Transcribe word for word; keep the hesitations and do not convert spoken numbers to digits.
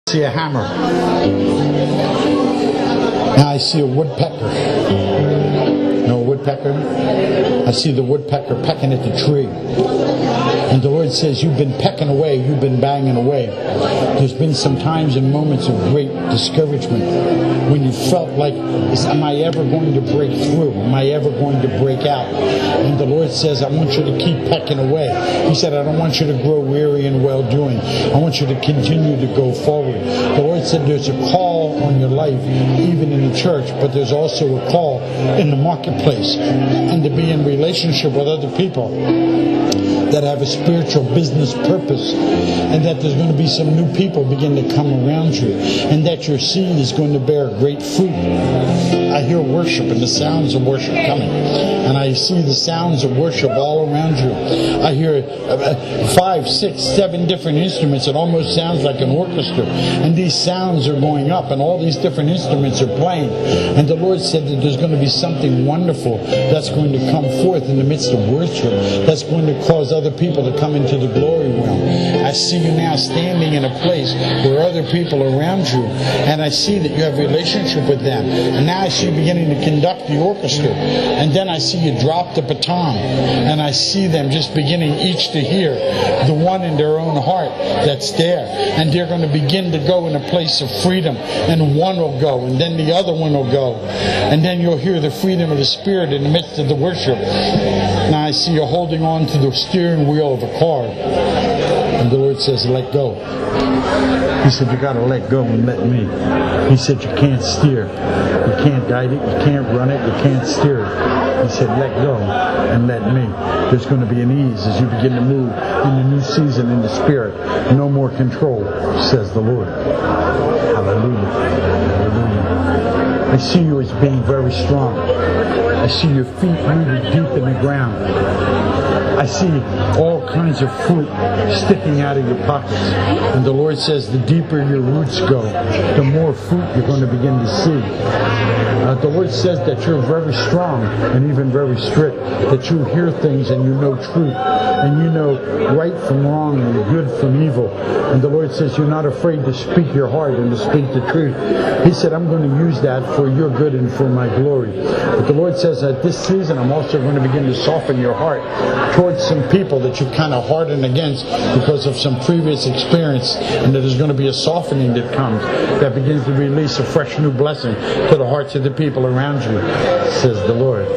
see a hammer. Now I see a woodpecker. No woodpecker. I see the woodpecker pecking at the tree. And the Lord says, you've been pecking away, you've been banging away. There's been some times and moments of great discouragement when you felt like, am I ever going to break through? Am I ever going to break out? And the Lord says, I want you to keep pecking away. He said, I don't want you to grow weary in well-doing. I want you to continue to go forward. The Lord said, there's a call on your life, even in the church, but there's also a call in the marketplace, and to be in relationship with other people that have a spiritual business purpose, and that there's going to be some new people begin to come around you, and that your seed is going to bear great fruit. I hear worship and the sounds of worship coming, and I see the sounds of worship all around you. I hear five, six, seven different instruments. It almost sounds like an orchestra, and these sounds are going up, and all these different instruments are playing. And the Lord said that there's going to be something wonderful that's going to come forth in the midst of worship, that's going to cause other people to come into the glory realm. I see you now standing in a place where other people are around you, and I see that you have a relationship with them. And now I see you beginning to conduct the orchestra, and then I see you drop the baton, and I see them just beginning each to hear the one in their own heart that's there, and they're going to begin to go in a place of freedom, and one will go, and then the other one will go, and then you'll hear the freedom of the Spirit in the midst of the worship. Now I see you holding on to the steering wheel of a car, and the Lord says, let go. He said, you got to let go and let me. He said, you can't steer, you can't guide it, you can't run it, you can't steer it. He said, let go and let me. There's going to be an ease as you begin to move in the new season in the Spirit. No more control, says the Lord. Hallelujah. Hallelujah. I see you as being very strong. I see your feet rooted deep in the ground. I see all kinds of fruit sticking out of your pockets. And the Lord says the deeper your roots go, the more fruit you're going to begin to see. Uh, the Lord says that you're very strong and even very strict, that you hear things and you know truth, and you know right from wrong and good from evil. And the Lord says you're not afraid to speak your heart and to speak the truth. He said, I'm going to use that for your good and for my glory. But the Lord says that this season I'm also going to begin to soften your heart towards some people that you've kind of hardened against because of some previous experience, and that there's going to be a softening that comes that begins to release a fresh new blessing to the hearts of the people around you, says the Lord.